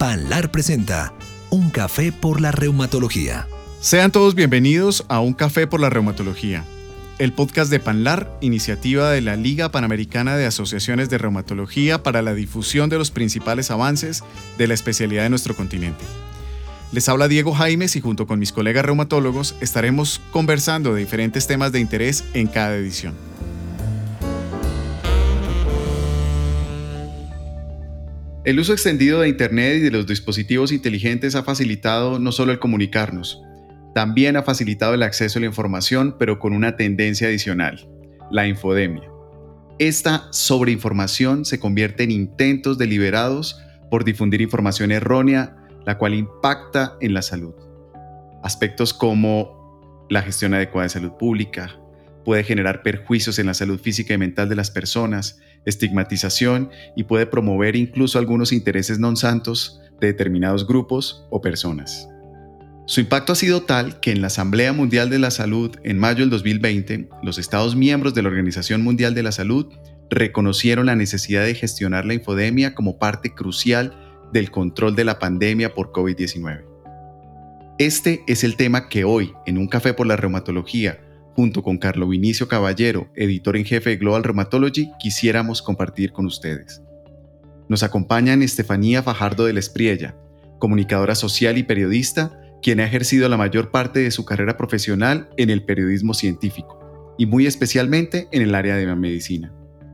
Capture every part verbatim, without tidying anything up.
Panlar presenta Un Café por la Reumatología. Sean todos bienvenidos a Un Café por la Reumatología, el podcast de Panlar, iniciativa de la Liga Panamericana de Asociaciones de Reumatología para la difusión de los principales avances de la especialidad de nuestro continente. Les habla Diego Jaimes y junto con mis colegas reumatólogos estaremos conversando de diferentes temas de interés en cada edición. El uso extendido de Internet y de los dispositivos inteligentes ha facilitado no solo el comunicarnos, también ha facilitado el acceso a la información, pero con una tendencia adicional, la infodemia. Esta sobreinformación se convierte en intentos deliberados por difundir información errónea, la cual impacta en la salud. Aspectos como la gestión adecuada de salud pública, puede generar perjuicios en la salud física y mental de las personas, estigmatización y puede promover incluso algunos intereses non santos de determinados grupos o personas. Su impacto ha sido tal que en la Asamblea Mundial de la Salud en mayo del dos mil veinte, los Estados miembros de la Organización Mundial de la Salud reconocieron la necesidad de gestionar la infodemia como parte crucial del control de la pandemia por covid diecinueve. Este es el tema que hoy, en Un Café por la Reumatología, junto con Carlo Vinicio Caballero, editor en jefe de Global Rheumatology, quisiéramos compartir con ustedes. Nos acompañan Estefanía Fajardo de la Espriella, comunicadora social y periodista, quien ha ejercido la mayor parte de su carrera profesional en el periodismo científico, y muy especialmente en el área de la medicina.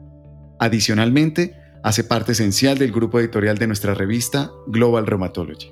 Adicionalmente, hace parte esencial del grupo editorial de nuestra revista Global Rheumatology.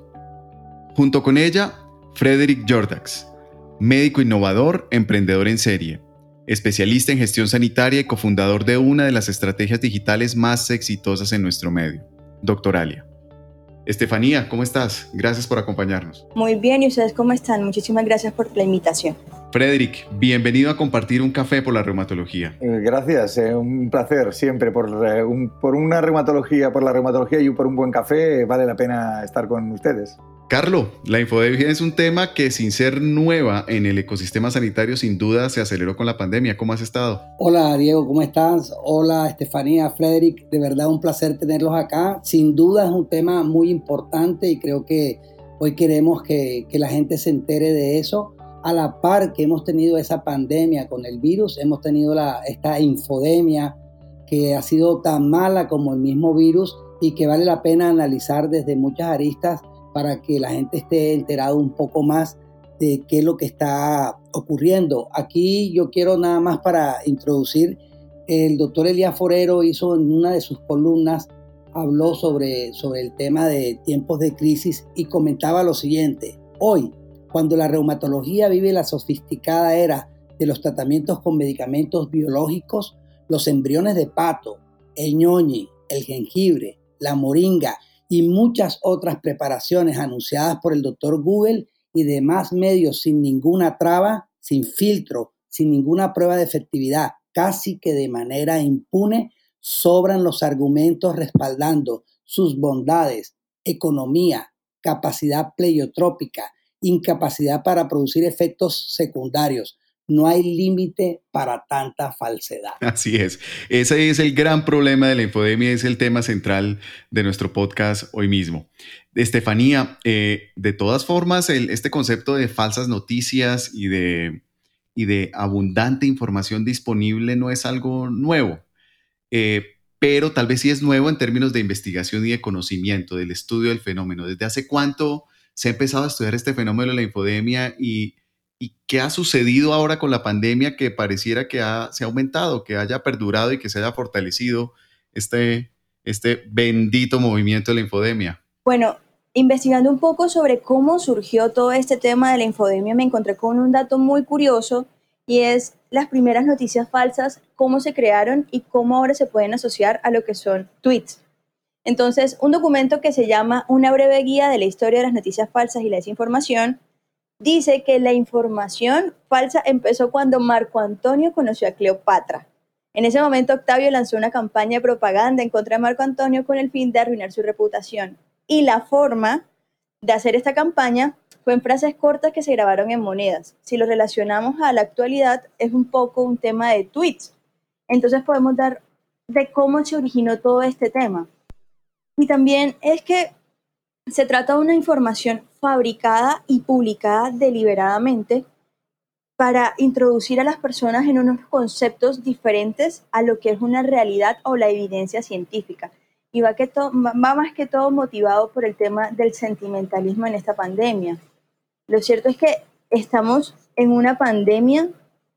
Junto con ella, Frederick Jordax, médico innovador, emprendedor en serie, especialista en gestión sanitaria y cofundador de una de las estrategias digitales más exitosas en nuestro medio, Doctoralia. Estefanía, ¿cómo estás? Gracias por acompañarnos. Muy bien, ¿y ustedes cómo están? Muchísimas gracias por la invitación. Frederick, bienvenido a compartir Un Café por la Reumatología. Gracias, eh, un placer siempre por, eh, un, por una reumatología, por la reumatología y por un buen café, vale la pena estar con ustedes. Carlo, la infodemia es un tema que sin ser nueva en el ecosistema sanitario sin duda se aceleró con la pandemia. ¿Cómo has estado? Hola Diego, ¿cómo estás? Hola Estefanía, Frederick, de verdad un placer tenerlos acá. Sin duda es un tema muy importante y creo que hoy queremos que, que la gente se entere de eso. A la par que hemos tenido esa pandemia con el virus, hemos tenido la, esta infodemia que ha sido tan mala como el mismo virus y que vale la pena analizar desde muchas aristas para que la gente esté enterado un poco más de qué es lo que está ocurriendo. Aquí yo quiero nada más para introducir, el doctor Elías Forero hizo en una de sus columnas, habló sobre, sobre el tema de tiempos de crisis y comentaba lo siguiente: hoy, cuando la reumatología vive la sofisticada era de los tratamientos con medicamentos biológicos, los embriones de pato, el ñoñi, el jengibre, la moringa y muchas otras preparaciones anunciadas por el doctor Google y demás medios sin ninguna traba, sin filtro, sin ninguna prueba de efectividad, casi que de manera impune, sobran los argumentos respaldando sus bondades, economía, capacidad pleiotrópica, incapacidad para producir efectos secundarios. No hay límite para tanta falsedad. Así es. Ese es el gran problema de la infodemia, es el tema central de nuestro podcast hoy mismo. Estefanía, eh, de todas formas, el, este concepto de falsas noticias y de, y de abundante información disponible no es algo nuevo, eh, pero tal vez sí es nuevo en términos de investigación y de conocimiento, del estudio del fenómeno. ¿Desde hace cuánto se ha empezado a estudiar este fenómeno de la infodemia y ¿Y qué ha sucedido ahora con la pandemia que pareciera que ha, se ha aumentado, que haya perdurado y que se haya fortalecido este, este bendito movimiento de la infodemia? Bueno, investigando un poco sobre cómo surgió todo este tema de la infodemia, me encontré con un dato muy curioso y es las primeras noticias falsas, cómo se crearon y cómo ahora se pueden asociar a lo que son tweets. Entonces, un documento que se llama Una breve guía de la historia de las noticias falsas y la desinformación dice que la información falsa empezó cuando Marco Antonio conoció a Cleopatra. En ese momento, Octavio lanzó una campaña de propaganda en contra de Marco Antonio con el fin de arruinar su reputación. Y la forma de hacer esta campaña fue en frases cortas que se grabaron en monedas. Si lo relacionamos a la actualidad, es un poco un tema de tweets. Entonces podemos dar de cómo se originó todo este tema. Y también es que Se trata de una información fabricada y publicada deliberadamente para introducir a las personas en unos conceptos diferentes a lo que es una realidad o la evidencia científica. Y va, que to- va más que todo motivado por el tema del sentimentalismo en esta pandemia. Lo cierto es que estamos en una pandemia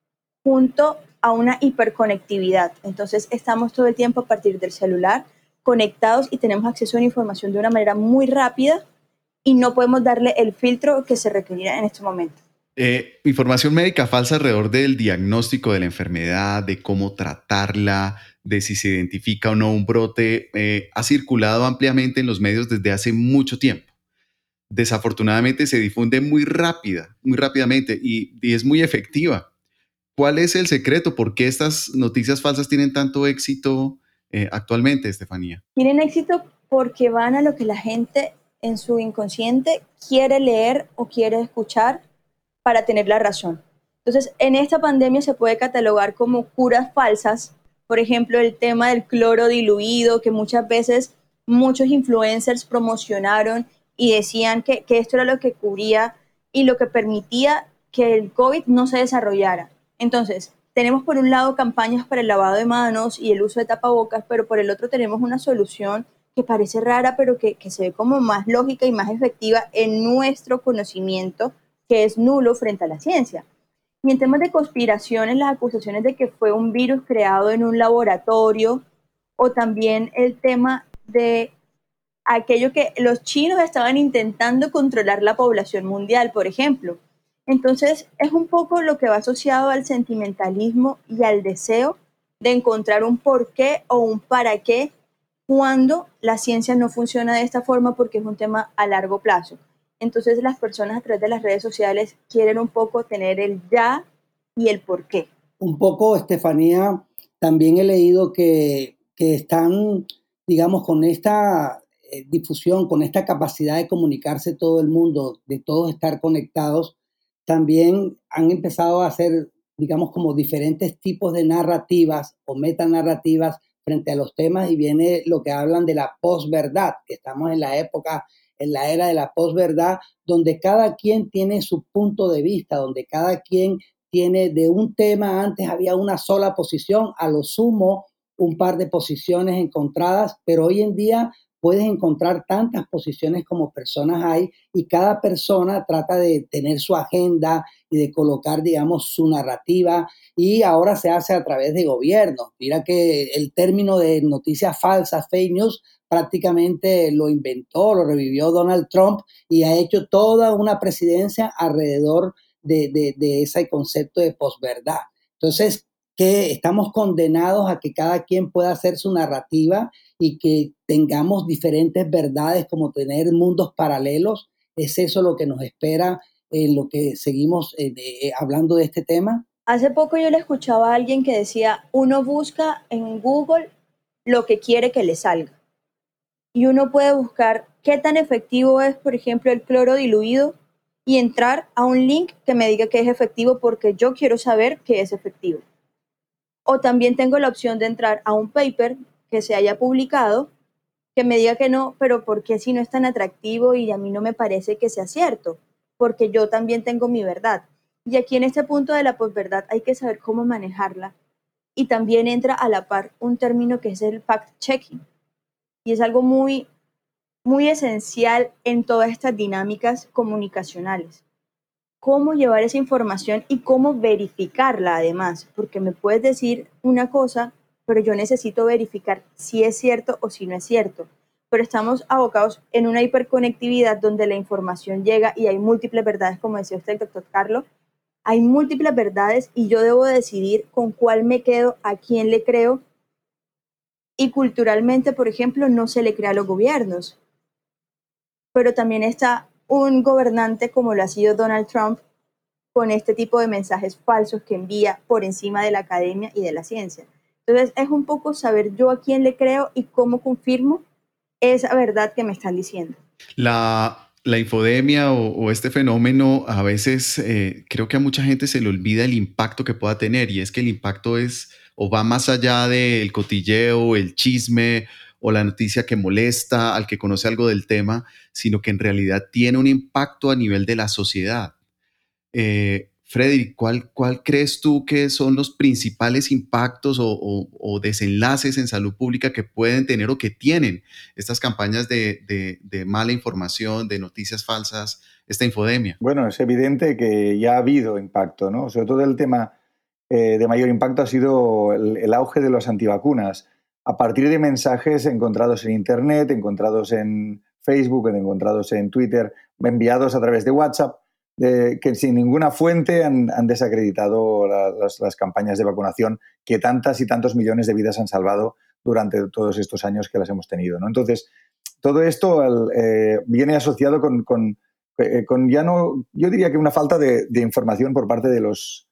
junto a una hiperconectividad. Entonces estamos todo el tiempo a partir del celular conectados y tenemos acceso a la información de una manera muy rápida y no podemos darle el filtro que se requeriría en este momento. Eh, información médica falsa alrededor del diagnóstico de la enfermedad, de cómo tratarla, de si se identifica o no un brote, eh, ha circulado ampliamente en los medios desde hace mucho tiempo. Desafortunadamente se difunde muy rápida, muy rápidamente y, y es muy efectiva. ¿Cuál es el secreto? ¿Por qué estas noticias falsas tienen tanto éxito eh, actualmente, Estefanía? Tienen éxito porque van a lo que la gente en su inconsciente quiere leer o quiere escuchar para tener la razón. Entonces, en esta pandemia se puede catalogar como curas falsas, por ejemplo, el tema del cloro diluido, que muchas veces muchos influencers promocionaron y decían que, que esto era lo que cubría y lo que permitía que el COVID no se desarrollara. Entonces, tenemos por un lado campañas para el lavado de manos y el uso de tapabocas, pero por el otro tenemos una solución que parece rara, pero que, que se ve como más lógica y más efectiva en nuestro conocimiento, que es nulo frente a la ciencia. Y en temas de conspiraciones, las acusaciones de que fue un virus creado en un laboratorio, o también el tema de aquello que los chinos estaban intentando controlar la población mundial, por ejemplo. Entonces, es un poco lo que va asociado al sentimentalismo y al deseo de encontrar un porqué o un para qué cuando la ciencia no funciona de esta forma porque es un tema a largo plazo. Entonces, las personas a través de las redes sociales quieren un poco tener el ya y el por qué. Un poco, Estefanía, también he leído que, que están, digamos, con esta eh, difusión, con esta capacidad de comunicarse todo el mundo, de todos estar conectados, también han empezado a hacer, digamos, como diferentes tipos de narrativas o metanarrativas frente a los temas y viene lo que hablan de la posverdad, que estamos en la época, en la era de la posverdad, donde cada quien tiene su punto de vista, donde cada quien tiene de un tema, antes había una sola posición, a lo sumo un par de posiciones encontradas, pero hoy en día puedes encontrar tantas posiciones como personas hay y cada persona trata de tener su agenda y de colocar, digamos, su narrativa y ahora se hace a través de gobiernos. Mira que el término de noticias falsas, fake news, prácticamente lo inventó, lo revivió Donald Trump y ha hecho toda una presidencia alrededor de, de, de ese concepto de posverdad. Entonces, que estamos condenados a que cada quien pueda hacer su narrativa y que tengamos diferentes verdades como tener mundos paralelos. ¿Es eso lo que nos espera en lo que seguimos eh, de, hablando de este tema? Hace poco yo le escuchaba a alguien que decía, uno busca en Google lo que quiere que le salga. Y uno puede buscar qué tan efectivo es, por ejemplo, el cloro diluido y entrar a un link que me diga que es efectivo porque yo quiero saber que es efectivo. O también tengo la opción de entrar a un paper que se haya publicado que me diga que no, pero ¿por qué si no es tan atractivo y a mí no me parece que sea cierto? Porque yo también tengo mi verdad. Y aquí en este punto de la posverdad hay que saber cómo manejarla. Y también entra a la par un término que es el fact-checking. Y es algo muy, muy esencial en todas estas dinámicas comunicacionales. Cómo llevar esa información y cómo verificarla además, porque me puedes decir una cosa, pero yo necesito verificar si es cierto o si no es cierto. Pero estamos abocados en una hiperconectividad donde la información llega y hay múltiples verdades, como decía usted, doctor Carlos, hay múltiples verdades y yo debo decidir con cuál me quedo, a quién le creo. Y culturalmente, por ejemplo, no se le crea a los gobiernos. Pero también está un gobernante como lo ha sido Donald Trump con este tipo de mensajes falsos que envía por encima de la academia y de la ciencia. Entonces es un poco saber yo a quién le creo y cómo confirmo esa verdad que me están diciendo. La, la infodemia o, o este fenómeno a veces eh, creo que a mucha gente se le olvida el impacto que pueda tener y es que el impacto es o va más allá del cotilleo, el chisme o la noticia que molesta al que conoce algo del tema, sino que en realidad tiene un impacto a nivel de la sociedad. Eh, Frederick, ¿cuál, ¿cuál crees tú que son los principales impactos o, o- o desenlaces en salud pública que pueden tener o que tienen estas campañas de, de- de mala información, de noticias falsas, esta infodemia? Bueno, es evidente que ya ha habido impacto, ¿no? Sobre todo el tema eh, de mayor impacto ha sido el, el auge de los antivacunas. A partir de mensajes encontrados en Internet, encontrados en Facebook, encontrados en Twitter, enviados a través de WhatsApp, de- que sin ninguna fuente han, han desacreditado la- las, las campañas de vacunación que tantas y tantos millones de vidas han salvado durante todos estos años que las hemos tenido, ¿no? Entonces, todo esto al- eh, viene asociado con, con eh, con ya no, yo diría que una falta de, de información por parte de los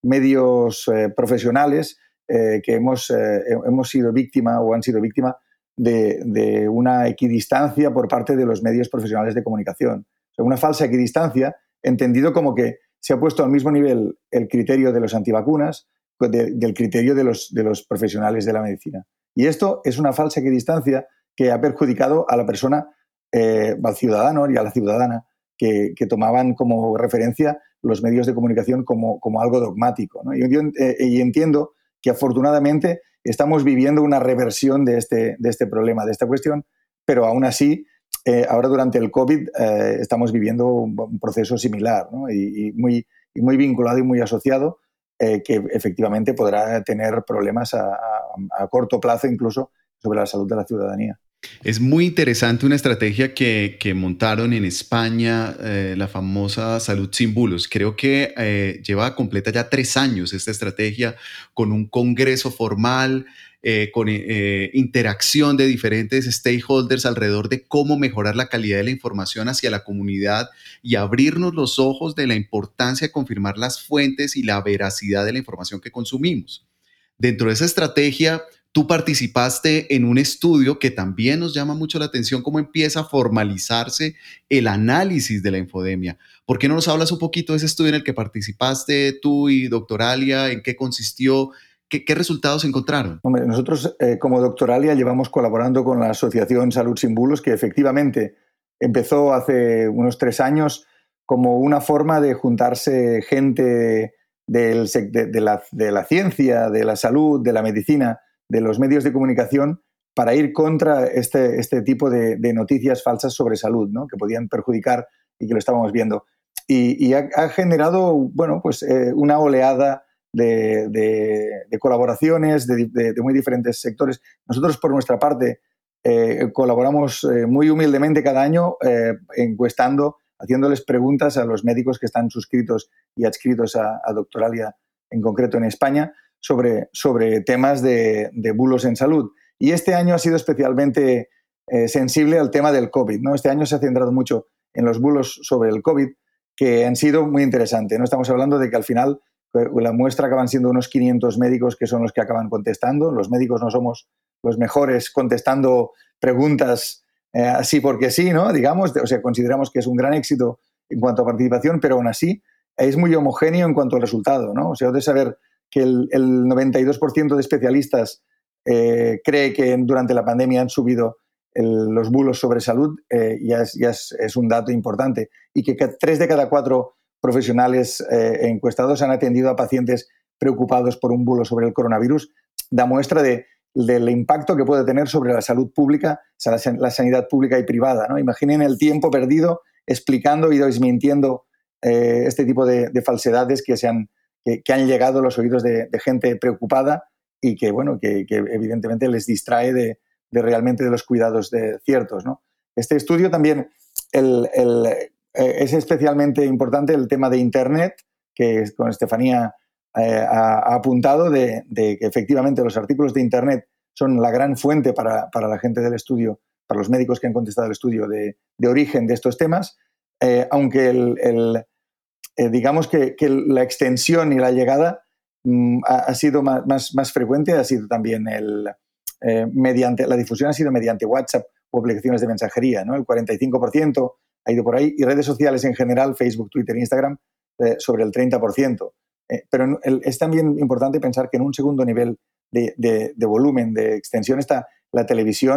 medios eh, profesionales eh, que hemos, eh, hemos sido víctima o han sido víctima de, de una equidistancia por parte de los medios profesionales de comunicación. O sea, una falsa equidistancia, entendido como que se ha puesto al mismo nivel el criterio de los antivacunas de, del criterio de los, de los profesionales de la medicina. Y esto es una falsa equidistancia que ha perjudicado a la persona, eh, al ciudadano y a la ciudadana, que, que tomaban como referencia los medios de comunicación como, como algo dogmático, ¿no? Y yo eh, y entiendo que afortunadamente estamos viviendo una reversión de este, de este problema, de esta cuestión, pero aún así, eh, ahora durante el COVID eh, estamos viviendo un, un proceso similar, ¿no? y, y, muy, y muy vinculado y muy asociado, eh, que efectivamente podrá tener problemas a, a, a corto plazo incluso sobre la salud de la ciudadanía. Es muy interesante una estrategia que, que montaron en España, eh, la famosa Salud sin bulos. Creo que eh, lleva completa ya tres años esta estrategia con un congreso formal, eh, con eh, interacción de diferentes stakeholders alrededor de cómo mejorar la calidad de la información hacia la comunidad y abrirnos los ojos de la importancia de confirmar las fuentes y la veracidad de la información que consumimos. Dentro de esa estrategia, tú participaste en un estudio que también nos llama mucho la atención, cómo empieza a formalizarse el análisis de la infodemia. ¿Por qué no nos hablas un poquito de ese estudio en el que participaste tú y Doctoralia? ¿En qué consistió? ¿Qué, qué resultados encontraron? Hombre, nosotros eh, como Doctoralia llevamos colaborando con la Asociación Salud Sin Bulos, que efectivamente empezó hace unos tres años como una forma de juntarse gente del, de, de, la, de la ciencia, de la salud, de la medicina, de los medios de comunicación, para ir contra este, este tipo de, de noticias falsas sobre salud, ¿no? Que podían perjudicar y que lo estábamos viendo. Y, y ha, ha generado, bueno, pues eh, una oleada de, de, de colaboraciones de, de, de muy diferentes sectores. Nosotros, por nuestra parte, eh, colaboramos eh, muy humildemente cada año eh, encuestando, haciéndoles preguntas a los médicos que están suscritos y adscritos a, a Doctoralia, en concreto en España, sobre, sobre temas de, de bulos en salud. Y este año ha sido especialmente eh, sensible al tema del COVID, ¿no? Este año se ha centrado mucho en los bulos sobre el COVID, que han sido muy interesantes, ¿no? Estamos hablando de que al final la muestra acaban siendo unos quinientos médicos que son los que acaban contestando. Los médicos no somos los mejores contestando preguntas eh, así porque sí, ¿no? Digamos, o sea, consideramos que es un gran éxito en cuanto a participación, pero aún así es muy homogéneo en cuanto al resultado, ¿no? O sea, de saber que el, el noventa y dos por ciento de especialistas eh, cree que durante la pandemia han subido el, los bulos sobre salud, eh, ya, es, ya es, es un dato importante. Y que tres de cada cuatro profesionales eh, encuestados han atendido a pacientes preocupados por un bulo sobre el coronavirus, da muestra de, del impacto que puede tener sobre la salud pública, la, la sanidad pública y privada, ¿no? Imaginen el tiempo perdido explicando y desmintiendo eh, este tipo de, de falsedades que, se han, que, que han llegado a los oídos de, de gente preocupada y que, bueno, que, que evidentemente les distrae de, de realmente de los cuidados de ciertos, ¿no? Este estudio también, el, el es especialmente importante el tema de Internet, que con Estefanía eh, ha, ha apuntado de, de que efectivamente los artículos de Internet son la gran fuente para, para la gente del estudio, para los médicos que han contestado el estudio de, de origen de estos temas, eh, aunque el, el, eh, digamos que, que la extensión y la llegada mm, ha, ha sido más, más, más frecuente, ha sido también el, eh, mediante, la difusión ha sido mediante WhatsApp o aplicaciones de mensajería, ¿no? El cuarenta y cinco por ciento ha ido por ahí, y redes sociales en general, Facebook, Twitter, Instagram, eh, sobre el treinta por ciento. Eh, pero el, es también importante pensar que en un segundo nivel de, de, de volumen, de extensión, está la televisión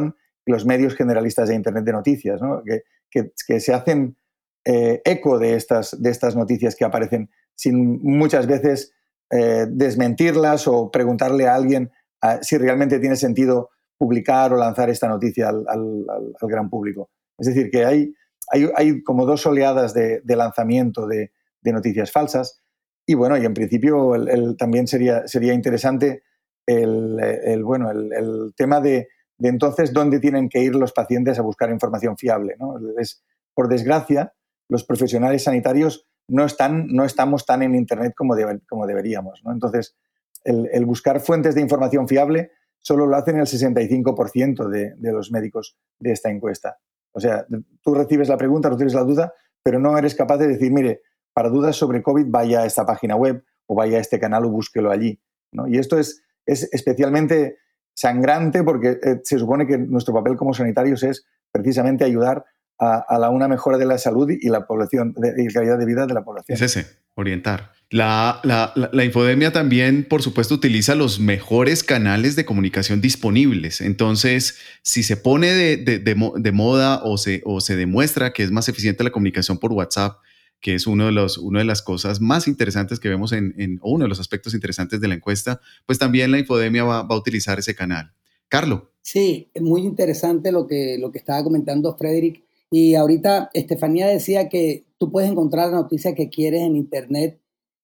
los medios generalistas de Internet de noticias, ¿no? que, que, que se hacen eh, eco de estas, de estas noticias que aparecen sin muchas veces eh, desmentirlas o preguntarle a alguien uh, si realmente tiene sentido publicar o lanzar esta noticia al, al, al, al gran público. Es decir, que hay, hay, hay como dos oleadas de, de lanzamiento de, de noticias falsas y bueno, y en principio el, el, también sería, sería interesante el, el, bueno, el, el tema de, de entonces dónde tienen que ir los pacientes a buscar información fiable, ¿no? Es, por desgracia, los profesionales sanitarios no, están, no estamos tan en Internet como, de, como deberíamos, ¿no? Entonces, el, el buscar fuentes de información fiable solo lo hacen el sesenta y cinco por ciento de, de los médicos de esta encuesta. O sea, tú recibes la pregunta, recibes la duda, pero no eres capaz de decir, mire, para dudas sobre COVID vaya a esta página web o vaya a este canal o búsquelo allí, ¿no? Y esto es, es especialmente sangrante porque eh, se supone que nuestro papel como sanitarios es precisamente ayudar a, a la, una mejora de la salud y la población, de, y calidad de vida de la población. Es ese, orientar. La, la, la, la infodemia también, por supuesto, utiliza los mejores canales de comunicación disponibles. Entonces, si se pone de, de, de, de moda o se, o se demuestra que es más eficiente la comunicación por WhatsApp, que es uno de los, una de las cosas más interesantes que vemos en, en, o uno de los aspectos interesantes de la encuesta, pues también la infodemia va, va a utilizar ese canal. Carlos. Sí, es muy interesante lo que, lo que estaba comentando Frederick. Y ahorita Estefanía decía que tú puedes encontrar la noticia que quieres en Internet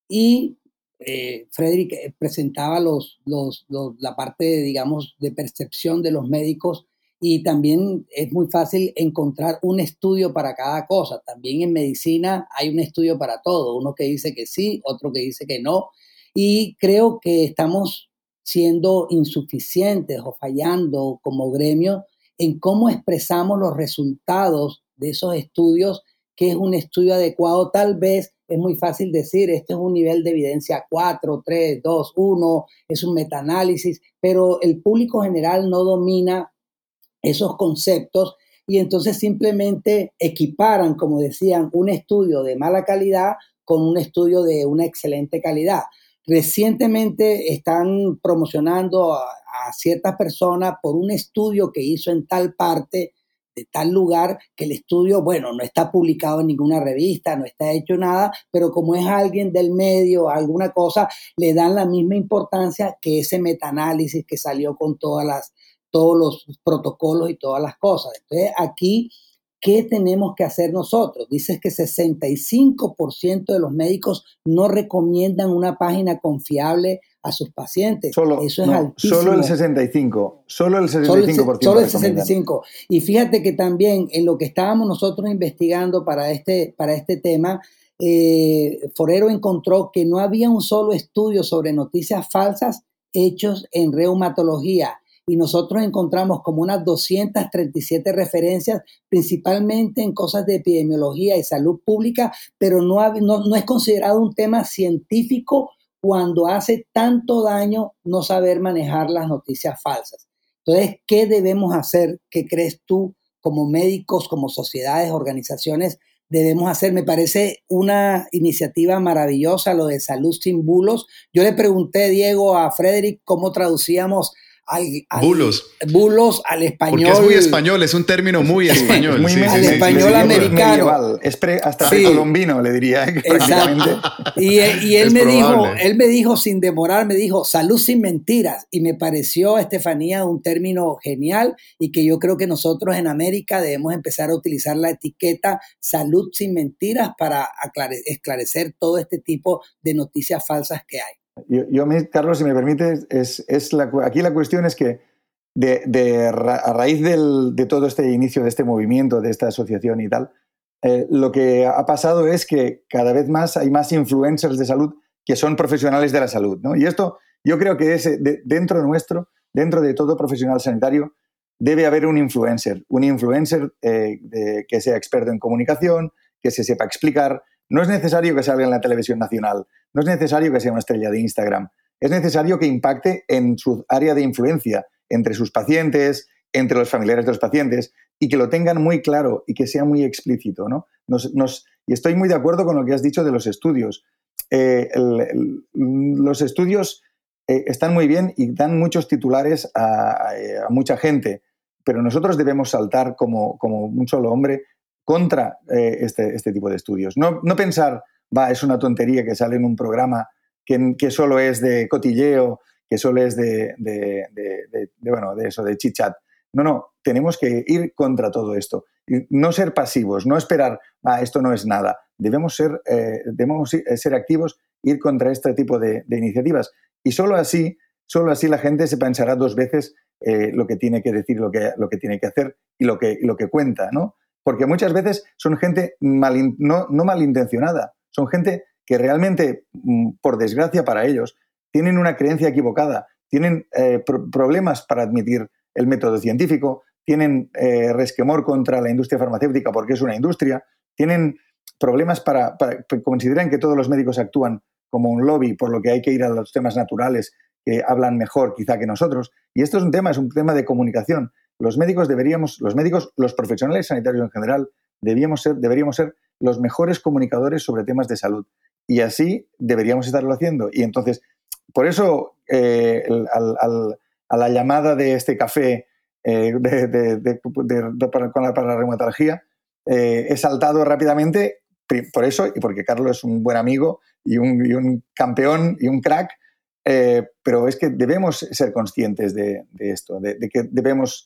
y eh, Frederick presentaba los, los, los, la parte, digamos, de percepción de los médicos y también es muy fácil encontrar un estudio para cada cosa. También en medicina hay un estudio para todo, uno que dice que sí, otro que dice que no. Y creo que estamos siendo insuficientes o fallando como gremio en cómo expresamos los resultados de esos estudios, que es un estudio adecuado. Tal vez es muy fácil decir, este es un nivel de evidencia cuatro, tres, dos, uno, es un metaanálisis, pero el público general no domina esos conceptos y entonces simplemente equiparan, como decían, un estudio de mala calidad con un estudio de una excelente calidad. Recientemente están promocionando a, a ciertas personas por un estudio que hizo en tal parte, de tal lugar, que el estudio, bueno, no está publicado en ninguna revista, no está hecho nada, pero como es alguien del medio, alguna cosa, le dan la misma importancia que ese metaanálisis que salió con todas las, todos los protocolos y todas las cosas. Entonces, aquí, ¿qué tenemos que hacer nosotros? Dices que sesenta y cinco por ciento de los médicos no recomiendan una página confiable a sus pacientes. Solo, Eso es no, altísimo. Solo el sesenta y cinco por ciento. Solo el sesenta y cinco por ciento. Solo el, solo el sesenta y cinco por ciento. Y fíjate que también en lo que estábamos nosotros investigando para este, para este tema, eh, Forero encontró que no había un solo estudio sobre noticias falsas hechos en reumatología. Y nosotros encontramos como unas doscientas treinta y siete referencias, principalmente en cosas de epidemiología y salud pública, pero no, ha, no, no es considerado un tema científico cuando hace tanto daño no saber manejar las noticias falsas. Entonces, ¿qué debemos hacer? ¿Qué crees tú como médicos, como sociedades, organizaciones, debemos hacer? Me parece una iniciativa maravillosa lo de Salud Sin Bulos. Yo le pregunté, Diego, a Frederick cómo traducíamos Al, al, bulos. Bulos al español. Porque es muy español, es un término muy español. Muy sí, al sí, español sí, americano. Medieval, es pre, hasta sí. precolombino, le diría. Exacto. Y, y él, es me probable. dijo, él me dijo sin demorar, me dijo salud sin mentiras. Y me pareció, Estefanía, un término genial y que yo creo que nosotros en América debemos empezar a utilizar la etiqueta salud sin mentiras para aclare, esclarecer todo este tipo de noticias falsas que hay. Yo, yo Carlos, si me permites, es, es la, aquí la cuestión es que de, de, a raíz del, de todo este inicio de este movimiento, de esta asociación y tal, eh, lo que ha pasado es que cada vez más hay más influencers de salud que son profesionales de la salud, ¿no? Y esto yo creo que es de, dentro nuestro, dentro de todo profesional sanitario, debe haber un influencer, un influencer eh, de, que sea experto en comunicación, que se sepa explicar. No es necesario que salga en la televisión nacional, no es necesario que sea una estrella de Instagram, es necesario que impacte en su área de influencia, entre sus pacientes, entre los familiares de los pacientes, y que lo tengan muy claro y que sea muy explícito, ¿no? Nos, nos, y estoy muy de acuerdo con lo que has dicho de los estudios. Eh, el, el, los estudios eh, están muy bien y dan muchos titulares a, a, a mucha gente, pero nosotros debemos saltar como, como un solo hombre contra eh, este, este tipo de estudios. No, no pensar, va, es una tontería que sale en un programa que, que solo es de cotilleo, que solo es de, de, de, de, de, bueno, de eso, de chit-chat. No, no, tenemos que ir contra todo esto. Y no ser pasivos, no esperar, ah, esto no es nada. Debemos ser, eh, debemos ser activos, ir contra este tipo de, de iniciativas. Y solo así, solo así la gente se pensará dos veces eh, lo que tiene que decir, lo que, lo que tiene que hacer y lo que, y lo que cuenta, ¿no? Porque muchas veces son gente mal, no, no malintencionada, son gente que realmente, por desgracia para ellos, tienen una creencia equivocada, tienen eh, pro- problemas para admitir el método científico, tienen eh, resquemor contra la industria farmacéutica porque es una industria, tienen problemas para, para, consideran que todos los médicos actúan como un lobby, por lo que hay que ir a los temas naturales que hablan mejor quizá que nosotros. Y esto es un tema, es un tema de comunicación. Los médicos deberíamos, los médicos, los profesionales sanitarios en general, debíamos ser, deberíamos ser los mejores comunicadores sobre temas de salud. Y así deberíamos estarlo haciendo. Y entonces, por eso, eh, al, al, a la llamada de este café eh, de, de, de, de, de, para, para la reumatología, eh, he saltado rápidamente por eso y porque Carlos es un buen amigo y un, y un campeón y un crack, eh, pero es que debemos ser conscientes de, de esto, de, de que debemos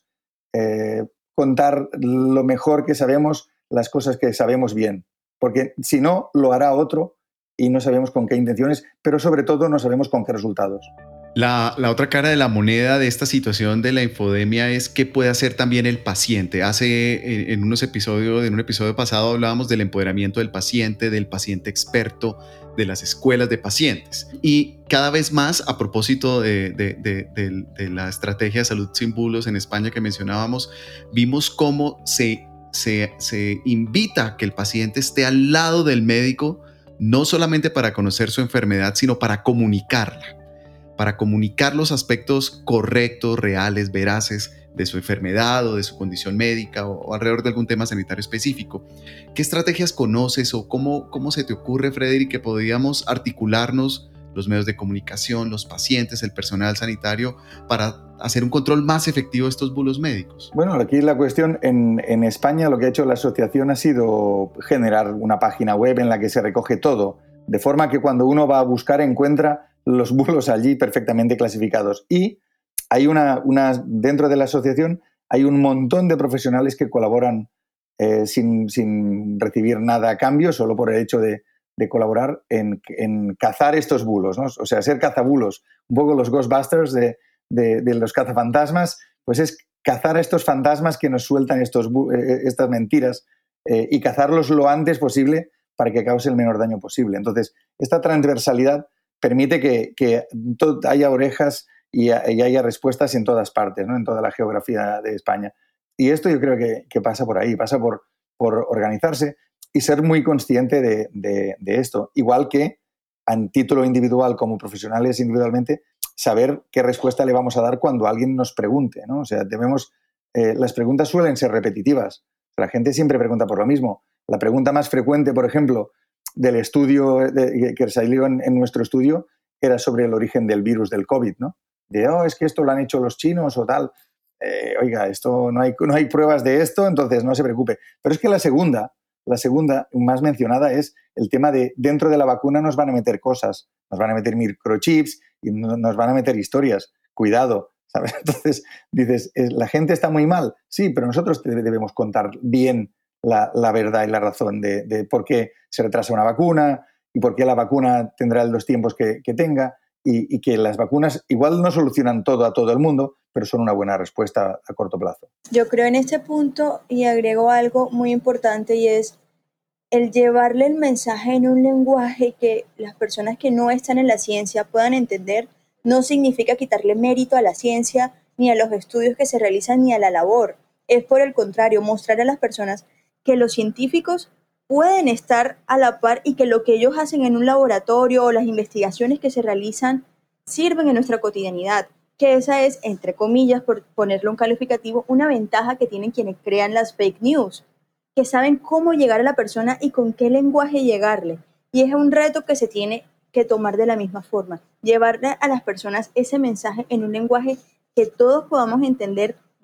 eh, contar lo mejor que sabemos, las cosas que sabemos bien, porque si no, lo hará otro y no sabemos con qué intenciones, pero sobre todo no sabemos con qué resultados. La, la otra cara de la moneda de esta situación de la infodemia es qué puede hacer también el paciente. Hace en, en unos episodios, en un episodio pasado hablábamos del empoderamiento del paciente, del paciente experto, de las escuelas de pacientes. Y cada vez más, a propósito de, de, de, de, de la estrategia de salud sin bulos en España que mencionábamos, vimos cómo se, se, se invita a que el paciente esté al lado del médico, no solamente para conocer su enfermedad, sino para comunicarla. para comunicar los aspectos correctos, reales, veraces de su enfermedad o de su condición médica o, o alrededor de algún tema sanitario específico. ¿Qué estrategias conoces o cómo, cómo se te ocurre, Frederick, que podríamos articularnos los medios de comunicación, los pacientes, el personal sanitario para hacer un control más efectivo de estos bulos médicos? Bueno, aquí la cuestión, en, en España lo que ha hecho la asociación ha sido generar una página web en la que se recoge todo, de forma que cuando uno va a buscar encuentra los bulos allí perfectamente clasificados. Y hay una, una dentro de la asociación hay un montón de profesionales que colaboran eh, sin, sin recibir nada a cambio, solo por el hecho de, de colaborar en, en cazar estos bulos, ¿no? O sea, ser cazabulos, un poco los Ghostbusters de, de, de los cazafantasmas, pues es cazar a estos fantasmas que nos sueltan estos, estas mentiras eh, y cazarlos lo antes posible para que cause el menor daño posible. Entonces, esta transversalidad permite que, que haya orejas y, y haya respuestas en todas partes, ¿no? En toda la geografía de España. Y esto yo creo que, que pasa por ahí, pasa por, por organizarse y ser muy consciente de, de, de esto. Igual que en título individual, como profesionales individualmente, saber qué respuesta le vamos a dar cuando alguien nos pregunte, ¿no? O sea, debemos, eh, las preguntas suelen ser repetitivas. La gente siempre pregunta por lo mismo. La pregunta más frecuente, por ejemplo, del estudio de, que salió en, en nuestro estudio era sobre el origen del virus del COVID, ¿no? De, oh, es que esto lo han hecho los chinos o tal. Eh, oiga, esto no hay, no hay pruebas de esto, entonces no se preocupe. Pero es que la segunda, la segunda más mencionada es el tema de dentro de la vacuna nos van a meter cosas, nos van a meter microchips y nos van a meter historias. Cuidado, ¿sabes? Entonces dices, ¿la gente está muy mal? Sí, pero nosotros debemos contar bien La, la verdad y la razón de, de por qué se retrasa una vacuna y por qué la vacuna tendrá los tiempos que, que tenga y, y que las vacunas igual no solucionan todo a todo el mundo, pero son una buena respuesta a corto plazo. Yo creo en este punto y agrego algo muy importante y es el llevarle el mensaje en un lenguaje que las personas que no están en la ciencia puedan entender. No significa quitarle mérito a la ciencia, ni a los estudios que se realizan, ni a la labor. Es por el contrario, mostrar a las personas que los científicos pueden estar a la par y que lo que ellos hacen en un laboratorio o las investigaciones que se realizan sirven en nuestra cotidianidad, que esa es, entre comillas, por ponerle un calificativo, una ventaja que tienen quienes crean las fake news, que saben cómo llegar a la persona y con qué lenguaje llegarle. Y es un reto que se tiene que tomar de la misma forma, llevarle a las personas ese mensaje en un lenguaje que todos podamos entender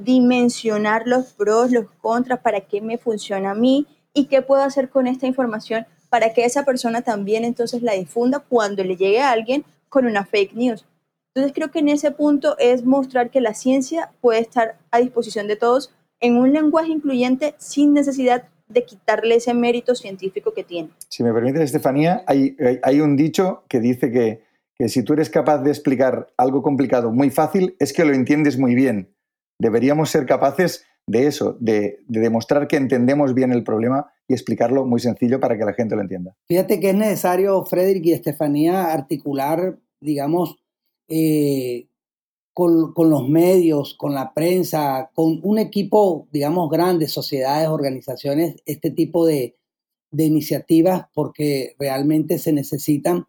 dimensionar los pros, los contras, para qué me funciona a mí y qué puedo hacer con esta información para que esa persona también entonces la difunda cuando le llegue a alguien con una fake news. Entonces creo que en ese punto es mostrar que la ciencia puede estar a disposición de todos en un lenguaje incluyente sin necesidad de quitarle ese mérito científico que tiene. Si me permites, Estefanía, hay, hay un dicho que dice que, que si tú eres capaz de explicar algo complicado muy fácil, es que lo entiendes muy bien. Deberíamos ser capaces de eso, de, de demostrar que entendemos bien el problema y explicarlo muy sencillo para que la gente lo entienda. Fíjate que es necesario, Frederick y Estefanía, articular, digamos, eh, con, con los medios, con la prensa, con un equipo, digamos, grande, sociedades, organizaciones, este tipo de, de iniciativas, porque realmente se necesitan.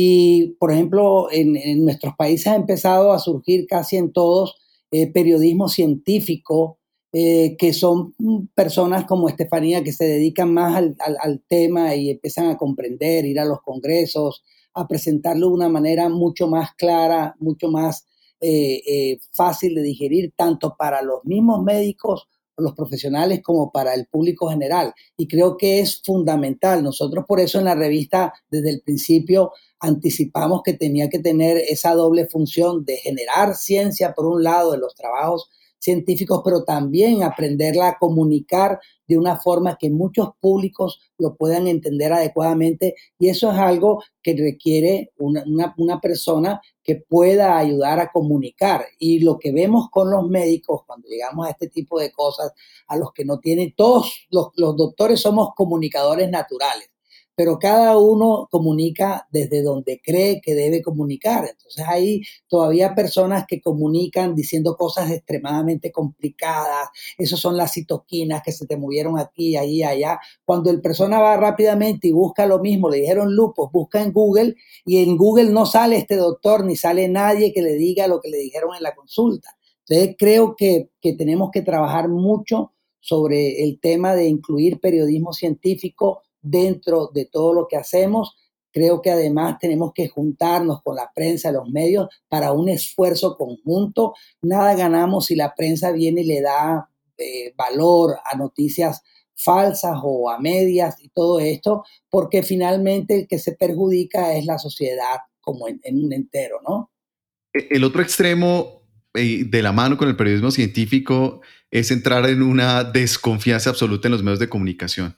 Y, por ejemplo, en, en nuestros países ha empezado a surgir casi en todos eh, periodismo científico, eh, que son personas como Estefanía que se dedican más al, al, al tema y empiezan a comprender, ir a los congresos, a presentarlo de una manera mucho más clara, mucho más eh, eh, fácil de digerir, tanto para los mismos médicos, los profesionales, como para el público general. Y creo que es fundamental. Nosotros por eso en la revista desde el principio anticipamos que tenía que tener esa doble función de generar ciencia por un lado de los trabajos científicos, pero también aprenderla a comunicar de una forma que muchos públicos lo puedan entender adecuadamente, y eso es algo que requiere una, una, una persona que pueda ayudar a comunicar. Y lo que vemos con los médicos cuando llegamos a este tipo de cosas, a los que no tienen, todos los, los doctores somos comunicadores naturales, pero cada uno comunica desde donde cree que debe comunicar. Entonces hay todavía personas que comunican diciendo cosas extremadamente complicadas. Esas son las citoquinas que se te movieron aquí, allí, allá. Cuando el persona va rápidamente y busca lo mismo, le dijeron lupus, busca en Google, y en Google no sale este doctor, ni sale nadie que le diga lo que le dijeron en la consulta. Entonces creo que, que tenemos que trabajar mucho sobre el tema de incluir periodismo científico dentro de todo lo que hacemos. Creo que además tenemos que juntarnos con la prensa, los medios, para un esfuerzo conjunto. Nada ganamos si la prensa viene y le da eh, valor a noticias falsas o a medias y todo esto, porque finalmente el que se perjudica es la sociedad como en, en un entero, ¿no? El otro extremo, eh, de la mano con el periodismo científico, es entrar en una desconfianza absoluta en los medios de comunicación.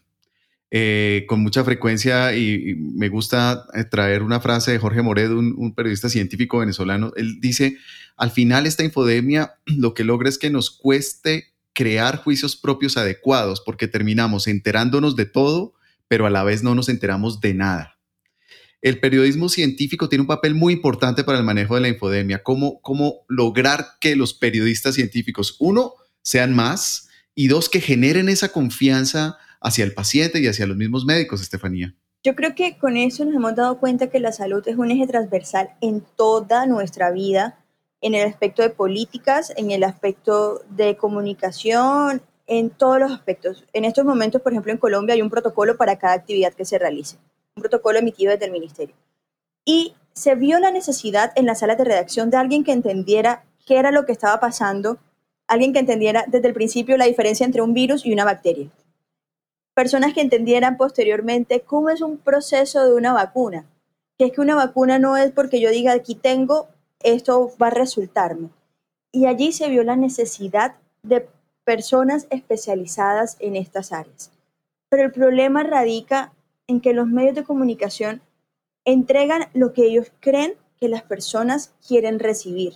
Eh, con mucha frecuencia, y, y me gusta traer una frase de Jorge Moredo, un, un periodista científico venezolano. Él dice: al final esta infodemia lo que logra es que nos cueste crear juicios propios adecuados, porque terminamos enterándonos de todo, pero a la vez no nos enteramos de nada. El periodismo científico tiene un papel muy importante para el manejo de la infodemia. ¿Cómo, cómo lograr que los periodistas científicos, uno, sean más, y dos, que generen esa confianza hacia el paciente y hacia los mismos médicos, Estefanía? Yo creo que con eso nos hemos dado cuenta que la salud es un eje transversal en toda nuestra vida, en el aspecto de políticas, en el aspecto de comunicación, en todos los aspectos. En estos momentos, por ejemplo, en Colombia hay un protocolo para cada actividad que se realice, un protocolo emitido desde el ministerio. Y se vio la necesidad en las salas de redacción de alguien que entendiera qué era lo que estaba pasando, alguien que entendiera desde el principio la diferencia entre un virus y una bacteria. Personas que entendieran posteriormente cómo es un proceso de una vacuna, que es que una vacuna no es porque yo diga aquí tengo, esto va a resultarme. Y allí se vio la necesidad de personas especializadas en estas áreas. Pero el problema radica en que los medios de comunicación entregan lo que ellos creen que las personas quieren recibir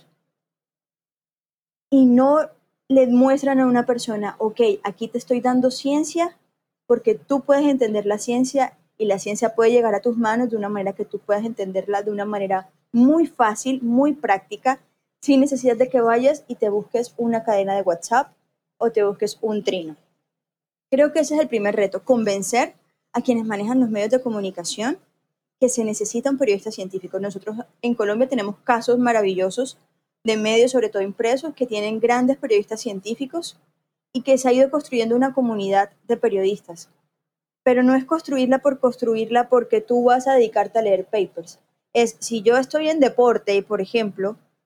y no le muestran a una persona, ok, aquí te estoy dando ciencia, porque tú puedes entender la ciencia y la ciencia puede llegar a tus manos de una manera que tú puedas entenderla de una manera muy fácil, muy práctica, sin necesidad de que vayas y te busques una cadena de WhatsApp o te busques un trino. Creo que ese es el primer reto, convencer a quienes manejan los medios de comunicación que se necesita un periodista científico. Nosotros en Colombia tenemos casos maravillosos de medios, sobre todo impresos, que tienen grandes periodistas científicos y que se ha ido construyendo una comunidad de periodistas. Pero no es construirla por construirla porque tú vas a dedicarte a leer papers. Es, si yo estoy en deporte, por ejemplo,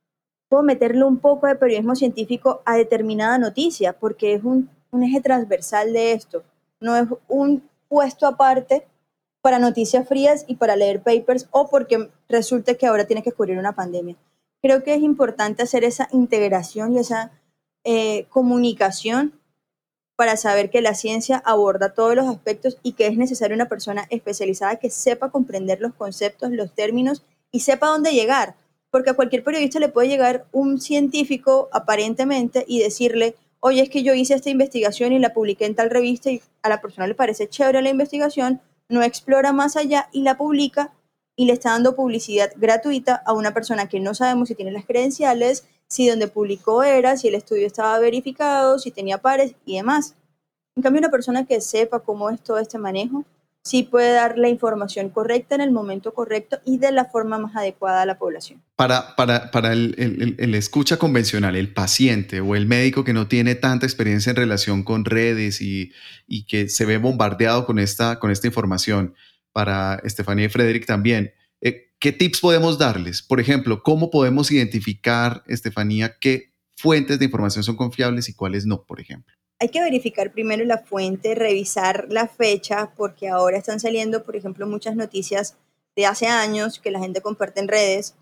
puedo meterle un poco de periodismo científico a determinada noticia, porque es un, un eje transversal de esto. No es un puesto aparte para noticias frías y para leer papers o porque resulte que ahora tienes que cubrir una pandemia. Creo que es importante hacer esa integración y esa eh, comunicación para saber que la ciencia aborda todos los aspectos y que es necesaria una persona especializada que sepa comprender los conceptos, los términos y sepa dónde llegar. Porque a cualquier periodista le puede llegar un científico aparentemente y decirle, oye, es que yo hice esta investigación y la publiqué en tal revista y a la persona le parece chévere la investigación, no explora más allá y la publica y le está dando publicidad gratuita a una persona que no sabemos si tiene las credenciales, si donde publicó era, si el estudio estaba verificado, si tenía pares y demás. En cambio, una persona que sepa cómo es todo este manejo, sí puede dar la información correcta en el momento correcto y de la forma más adecuada a la población. Para, para, para el, el, el escucha convencional, el paciente o el médico que no tiene tanta experiencia en relación con redes y, y que se ve bombardeado con esta, con esta información, para Estefanía y Frederick también, eh, ¿qué tips podemos darles? Por ejemplo, ¿cómo podemos identificar, Estefanía, qué fuentes de información son confiables y cuáles no, por ejemplo? Hay que verificar primero la fuente, revisar la fecha, porque ahora están saliendo, por ejemplo, muchas noticias de hace años que la gente comparte en redes.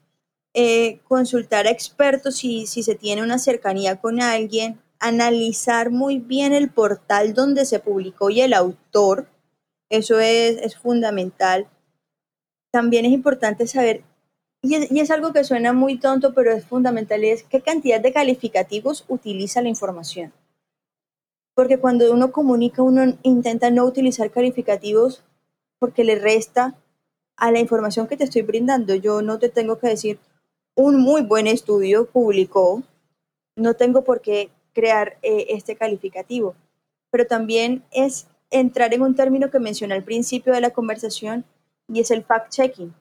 Eh, consultar a expertos si, si se tiene una cercanía con alguien, analizar muy bien el portal donde se publicó y el autor, eso es, es fundamental. También es importante saber, y es, y es algo que suena muy tonto, pero es fundamental, es qué cantidad de calificativos utiliza la información. Porque cuando uno comunica, uno intenta no utilizar calificativos porque le resta a la información que te estoy brindando. Yo no te tengo que decir, un muy buen estudio publicó, no tengo por qué crear eh, este calificativo. Pero también es entrar en un término que mencioné al principio de la conversación y es el fact-checking,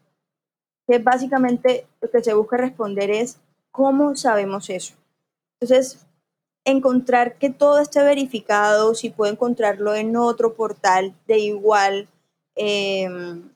que básicamente lo que se busca responder es cómo sabemos eso. Entonces, encontrar que todo esté verificado, si puedo encontrarlo en otro portal de igual eh,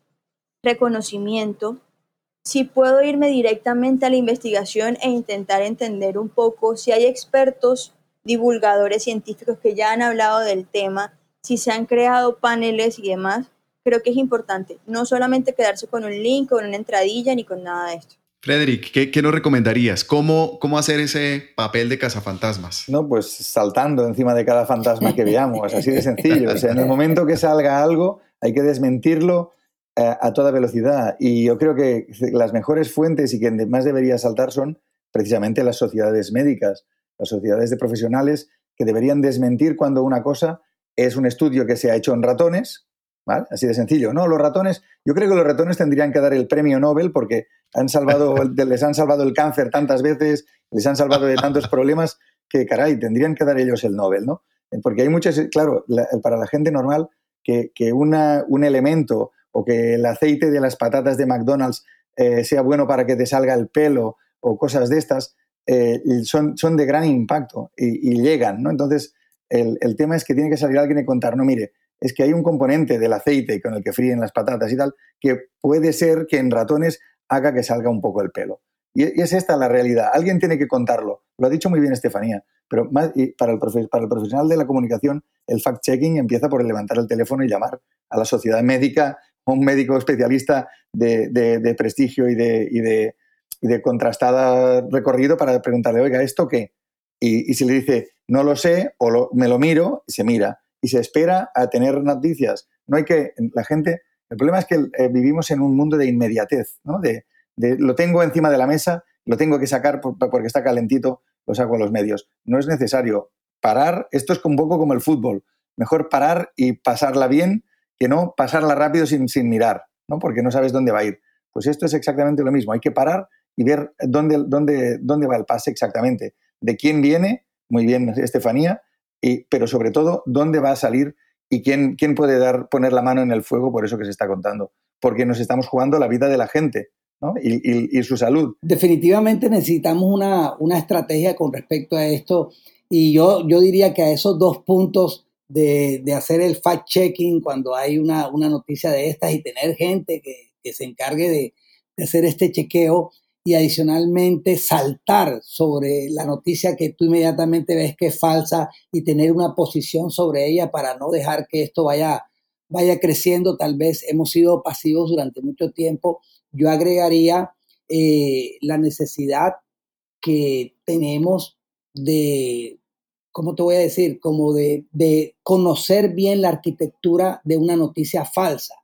reconocimiento, si puedo irme directamente a la investigación e intentar entender un poco si hay expertos, divulgadores científicos que ya han hablado del tema, si se han creado paneles y demás, creo que es importante no solamente quedarse con un link, con una entradilla, ni con nada de esto. Frederick, ¿qué, qué nos recomendarías? ¿Cómo, ¿Cómo hacer ese papel de cazafantasmas? No, pues saltando encima de cada fantasma que veamos, así de sencillo. O sea, en el momento que salga algo, hay que desmentirlo eh, a toda velocidad. Y yo creo que las mejores fuentes y que más debería saltar son precisamente las sociedades médicas, las sociedades de profesionales que deberían desmentir cuando una cosa es un estudio que se ha hecho en ratones, ¿vale? Así de sencillo. No, los ratones, yo creo que los ratones tendrían que dar el premio Nobel porque han salvado, les han salvado el cáncer tantas veces, les han salvado de tantos problemas que, caray, tendrían que dar ellos el Nobel, ¿no? Porque hay muchas, claro, la, para la gente normal, que, que una, un elemento o que el aceite de las patatas de McDonald's eh, sea bueno para que te salga el pelo o cosas de estas, eh, son, son de gran impacto y, y llegan, ¿no? Entonces, el, el tema es que tiene que salir alguien y contar, no, mire, es que hay un componente del aceite con el que fríen las patatas y tal, que puede ser que en ratones haga que salga un poco el pelo. Y, y es esta la realidad. Alguien tiene que contarlo. Lo ha dicho muy bien Estefanía, pero más, y para, el profe, para el profesional de la comunicación, el fact-checking empieza por levantar el teléfono y llamar a la sociedad médica o un médico especialista de, de, de prestigio y de, y, de, y de contrastada recorrido para preguntarle, oiga, ¿esto qué? Y, y si le dice, no lo sé, o lo, me lo miro, se mira. Y se espera a tener noticias. No hay que, la gente, el problema es que eh, vivimos en un mundo de inmediatez, ¿no? De, de lo tengo encima de la mesa, lo tengo que sacar por, porque está calentito, lo saco a los medios. No es necesario parar, esto es un poco como el fútbol, mejor parar y pasarla bien que no pasarla rápido sin, sin mirar, ¿no? Porque no sabes dónde va a ir. Pues esto es exactamente lo mismo, hay que parar y ver dónde, dónde, dónde va el pase exactamente, de quién viene, muy bien Estefanía, Y, pero sobre todo, ¿dónde va a salir y quién, quién puede dar, poner la mano en el fuego por eso que se está contando? Porque nos estamos jugando la vida de la gente, ¿no? y, y, y su salud. Definitivamente necesitamos una, una estrategia con respecto a esto y yo, yo diría que a esos dos puntos de, de hacer el fact-checking cuando hay una, una noticia de estas y tener gente que, que se encargue de, de hacer este chequeo y adicionalmente saltar sobre la noticia que tú inmediatamente ves que es falsa y tener una posición sobre ella para no dejar que esto vaya, vaya creciendo. Tal vez hemos sido pasivos durante mucho tiempo. Yo agregaría eh, la necesidad que tenemos de, ¿cómo te voy a decir? Como de, de conocer bien la arquitectura de una noticia falsa.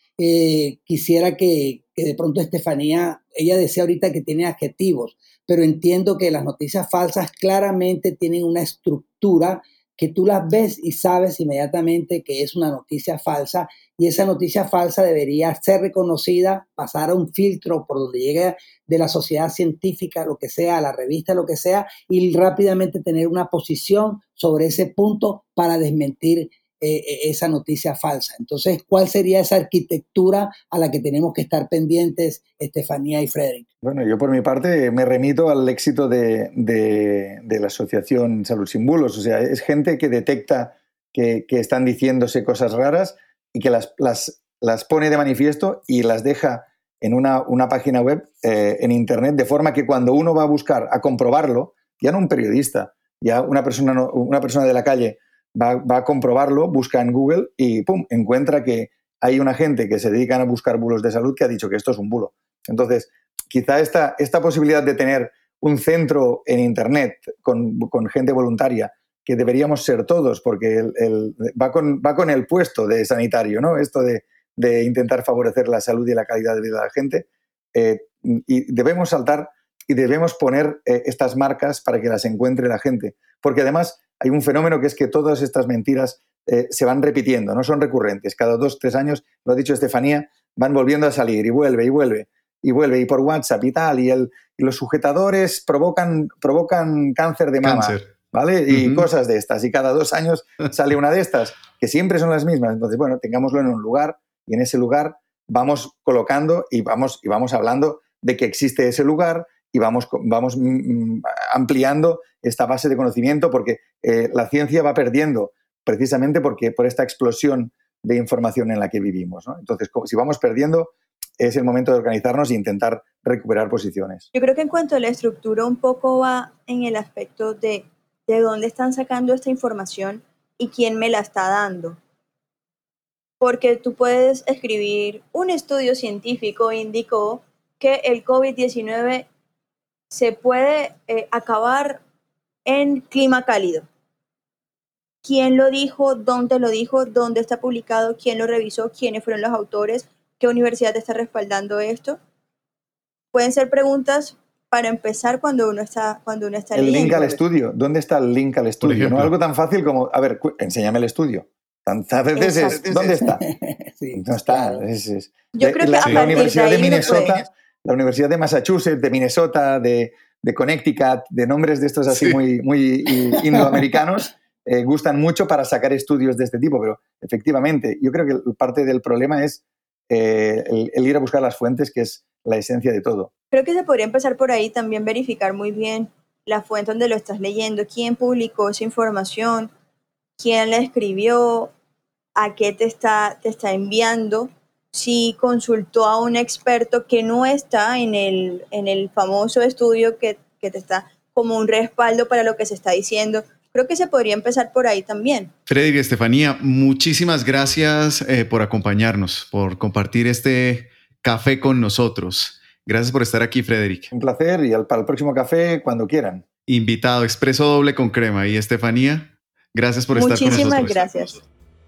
Eh, quisiera que, que de pronto Estefanía, ella decía ahorita que tiene adjetivos, pero entiendo que las noticias falsas claramente tienen una estructura que tú las ves y sabes inmediatamente que es una noticia falsa, y esa noticia falsa debería ser reconocida, pasar a un filtro por donde llegue de la sociedad científica, lo que sea, a la revista, lo que sea, y rápidamente tener una posición sobre ese punto para desmentir eh, esa noticia falsa. Entonces, ¿cuál sería esa arquitectura a la que tenemos que estar pendientes, Estefanía y Frederick? Bueno, yo por mi parte me remito al éxito de, de, de la Asociación Salud Sin Bulos. O sea, es gente que detecta que, que están diciéndose cosas raras y que las, las, las pone de manifiesto y las deja en una, una página web eh, en Internet, de forma que cuando uno va a buscar a comprobarlo, ya no un periodista, ya una persona, no, una persona de la calle va, va a comprobarlo, busca en Google y ¡pum!, encuentra que hay una gente que se dedica a buscar bulos de salud que ha dicho que esto es un bulo. Entonces, quizá esta, esta posibilidad de tener un centro en Internet con, con gente voluntaria, que deberíamos ser todos, porque el, el, va, con, va con el puesto de sanitario, ¿no? Esto de, de intentar favorecer la salud y la calidad de vida de la gente. Eh, y debemos saltar y debemos poner eh, estas marcas para que las encuentre la gente. Porque además hay un fenómeno que es que todas estas mentiras eh, se van repitiendo, no son recurrentes. Cada dos, tres años, lo ha dicho Estefanía, van volviendo a salir y vuelve y vuelve. Y vuelve, y por WhatsApp y tal, y, el, y los sujetadores provocan, provocan cáncer de mama, cáncer. ¿Vale? Y uh-huh. cosas de estas, y cada dos años sale una de estas, que siempre son las mismas. Entonces, bueno, tengámoslo en un lugar, y en ese lugar vamos colocando y vamos, y vamos hablando de que existe ese lugar, y vamos, vamos mm, ampliando esta base de conocimiento, porque eh, la ciencia va perdiendo, precisamente porque, por esta explosión de información en la que vivimos, ¿no? Entonces, si vamos perdiendo, es el momento de organizarnos e intentar recuperar posiciones. Yo creo que en cuanto a la estructura, un poco va en el aspecto de, de dónde están sacando esta información y quién me la está dando. Porque tú puedes escribir, un estudio científico indicó que el covid diecinueve se puede eh, acabar en clima cálido. ¿Quién lo dijo? ¿Dónde lo dijo? ¿Dónde está publicado? ¿Quién lo revisó? ¿Quiénes fueron los autores? ¿Qué universidad está respaldando esto? Pueden ser preguntas para empezar cuando uno está, cuando uno está el leyendo. El link al estudio. ¿Dónde está el link al estudio? ¿No? Algo tan fácil como, a ver, cu- enséñame el estudio. Tantas veces es, ¿dónde está? Sí, no está. Es, es. Yo de, creo que la, a la partir Universidad de, de ahí Minnesota, la Universidad de Massachusetts, de Minnesota, de, de Connecticut, de nombres de estos así sí. muy, muy indoamericanos, eh, gustan mucho para sacar estudios de este tipo, pero efectivamente, yo creo que parte del problema es Eh, el, el ir a buscar las fuentes, que es la esencia de todo. Creo que se podría empezar por ahí, también verificar muy bien la fuente donde lo estás leyendo, quién publicó esa información, quién la escribió, a qué te está, te está enviando, si consultó a un experto que no está en el, en el famoso estudio que, que te está como un respaldo para lo que se está diciendo. Creo que se podría empezar por ahí también. Frederick, Estefanía, muchísimas gracias eh, por acompañarnos, por compartir este café con nosotros. Gracias por estar aquí, Frederick. Un placer, y al, para el próximo café, cuando quieran. Invitado, expreso doble con crema. Y Estefanía, gracias por estar con nosotros. Muchísimas gracias.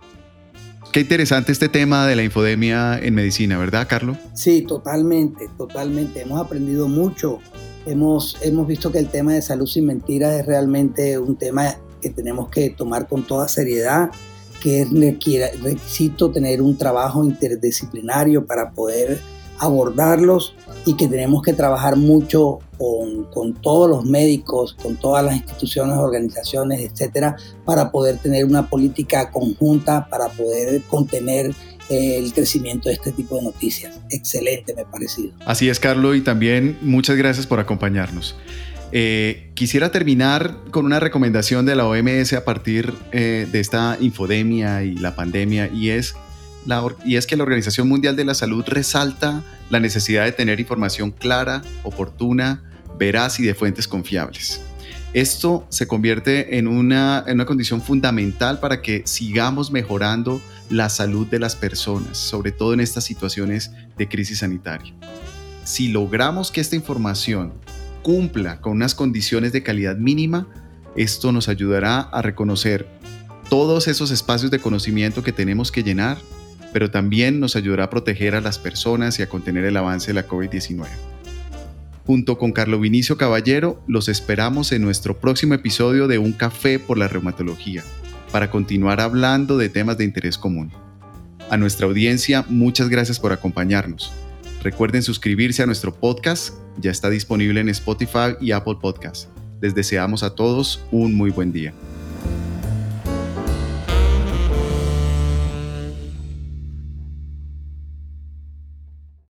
Qué interesante este tema de la infodemia en medicina, ¿verdad, Carlos? Sí, totalmente, totalmente. Hemos aprendido mucho. Hemos, hemos visto que el tema de salud sin mentiras es realmente un tema que tenemos que tomar con toda seriedad, que es requisito tener un trabajo interdisciplinario para poder abordarlos, y que tenemos que trabajar mucho con, con todos los médicos, con todas las instituciones, organizaciones, etcétera, para poder tener una política conjunta, para poder contener el crecimiento de este tipo de noticias. Excelente, me ha parecido. Así es, Carlos, y también muchas gracias por acompañarnos. Eh, quisiera terminar con una recomendación de la O M S a partir eh, de esta infodemia y la pandemia, y es la, y es que la Organización Mundial de la Salud resalta la necesidad de tener información clara, oportuna, veraz y de fuentes confiables. Esto se convierte en una, en una condición fundamental para que sigamos mejorando la salud de las personas, sobre todo en estas situaciones de crisis sanitaria. Si logramos que esta información cumpla con unas condiciones de calidad mínima, esto nos ayudará a reconocer todos esos espacios de conocimiento que tenemos que llenar, pero también nos ayudará a proteger a las personas y a contener el avance de la COVID diecinueve. Junto con Carlo Vinicio Caballero, los esperamos en nuestro próximo episodio de Un Café por la Reumatología, para continuar hablando de temas de interés común. A nuestra audiencia, muchas gracias por acompañarnos. Recuerden suscribirse a nuestro podcast, ya está disponible en Spotify y Apple Podcasts. Les deseamos a todos un muy buen día.